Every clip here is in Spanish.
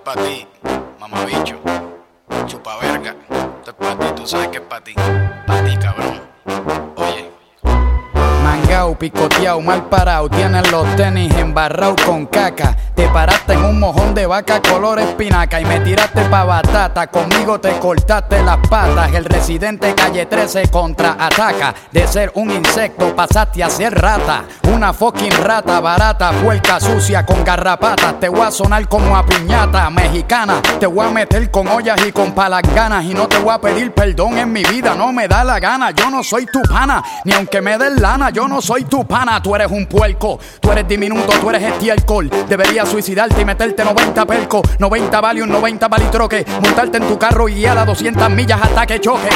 pa' ti, mamabicho, chupa verga. Esto es pa' ti, tú sabes que es pa' ti, cabrón. Oye. Mangao, picoteado, mal parado, tienes los tenis embarrados con caca. Te paraste en un mojón de vaca color espinaca y me tiraste pa' batata. Conmigo te cortaste las patas. El residente calle 13 contraataca. De ser un insecto pasaste a ser rata. Una fucking rata barata, puerca sucia con garrapatas. Te voy a sonar como a piñata mexicana. Te voy a meter con ollas y con palanganas. Y no te voy a pedir perdón en mi vida, no me da la gana. Yo no soy tu pana, ni aunque me des lana. Yo no soy tu pana, tú eres un puerco. Tú eres diminuto, tú eres estiércol. Deberías suicidarte y meterte 90 perco, 90 Valium, 90 balitroque. Montarte en tu carro y guiar a 200 millas hasta que choque.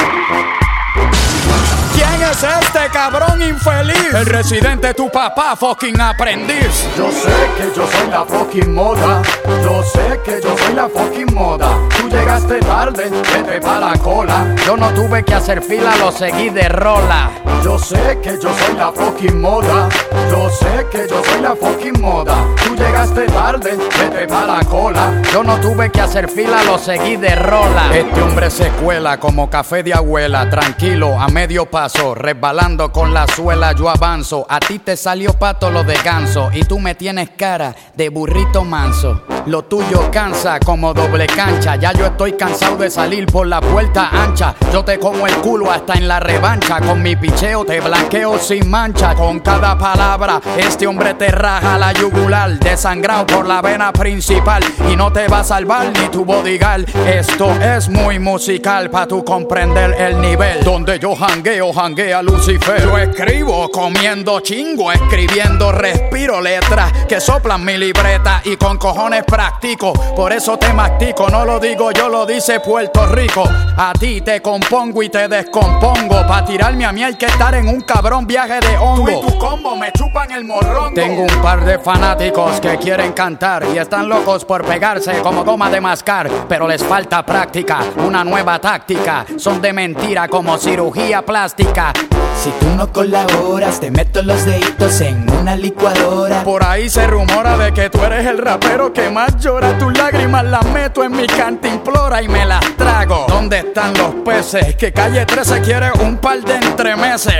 ¿Quién es este cabrón infeliz? El residente, tu papá, fucking aprendiz. Yo sé que yo soy la fucking moda. Yo sé que yo soy la fucking moda. Tú llegaste tarde, vete pa' la cola. Yo no tuve que hacer fila, lo seguí de rola. Yo sé que yo soy la fucking moda. Yo sé que yo soy la fucking moda. Tú llegaste tarde, vete pa' la cola. Yo no tuve que hacer fila, lo seguí de rola. Este hombre se cuela como café de abuela. Tranquilo, a medio paso, resbalando con la suela yo avanzo. A ti te salió pato lo de ganso y tú me tienes cara de burrito manso. Lo tuyo cansa como doble cancha. Ya yo estoy cansado de salir por la puerta ancha. Yo te como el culo hasta en la revancha. Con mi picheo te blanqueo sin mancha. Con cada palabra este hombre te raja la yugular. Desangrado por la vena principal. Y no te va a salvar ni tu bodyguard. Esto es muy musical pa' tú comprender el nivel. Donde yo janguea Lucifer. Yo escribo comiendo chingo, escribiendo respiro letras que soplan mi libreta y con cojones practico. Por eso te mastico, no lo digo yo, lo dice Puerto Rico. A ti te compongo y te descompongo. Pa' tirarme a mí hay que estar en un cabrón viaje de hongo. Tú y tu combo me chupan el morrongo. Tengo un par de fanáticos que quieren cantar y están locos por pegarse como goma de mascar, pero les falta práctica, una nueva táctica. Son de mentira como cirugía plástica. Si tú no colaboras, te meto los deditos en una licuadora. Por ahí se rumora de que tú eres el rapero que más llora. Tus lágrimas las meto en mi cantimplora y me las trago. ¿Dónde están los peces? Que calle 13 quiere un par de entremeses.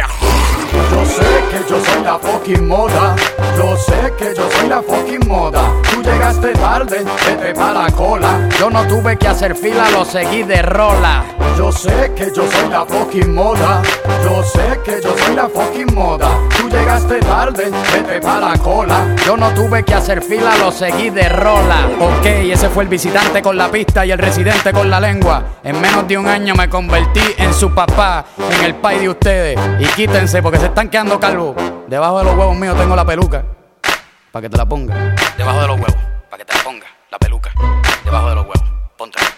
Yo sé que yo soy la fucking moda. Yo sé que yo soy la fucking moda. Tú llegaste tarde, vete pa' la cola. Yo no tuve que hacer fila, lo seguí de rola. Yo sé que yo soy la fucking moda. Yo sé que yo soy la fucking moda. Tú llegaste tarde, vete pa' la cola. Yo no tuve que hacer fila, lo seguí de rola. Ok, ese fue el visitante con la pista y el residente con la lengua. En menos de un año me convertí en su papá, en el pai de ustedes. Y quítense porque se están quedando calvos. Debajo de los huevos míos tengo la peluca, pa' que te la ponga. Debajo de los huevos, pa' que te la ponga, la peluca. Debajo de los huevos, póntela.